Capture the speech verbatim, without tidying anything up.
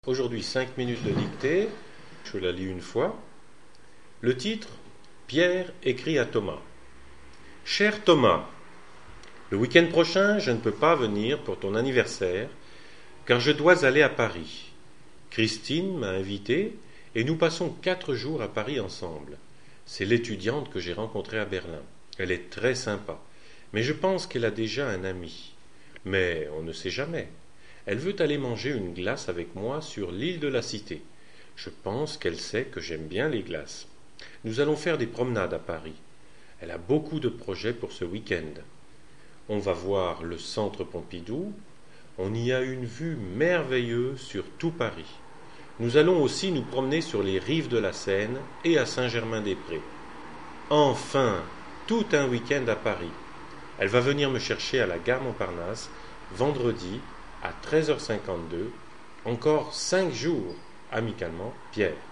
Aujourd'hui, cinq minutes de dictée, je la lis une fois. Le titre, Pierre écrit à Thomas. Cher Thomas, le week-end prochain, je ne peux pas venir pour ton anniversaire, car je dois aller à Paris. Christine m'a invité et nous passons quatre jours à Paris ensemble. C'est l'étudiante que j'ai rencontrée à Berlin. Elle est très sympa, mais je pense qu'elle a déjà un ami. Mais on ne sait jamais. Elle veut aller manger une glace avec moi sur l'île de la Cité. Je pense qu'elle sait que j'aime bien les glaces. Nous allons faire des promenades à Paris. Elle a beaucoup de projets pour ce week-end. On va voir le centre Pompidou. On y a une vue merveilleuse sur tout Paris. Nous allons aussi nous promener sur les rives de la Seine et à Saint-Germain-des-Prés. Enfin, tout un week-end à Paris. Elle va venir me chercher à la gare Montparnasse vendredi à treize heures cinquante-deux, encore cinq jours, amicalement, Pierre.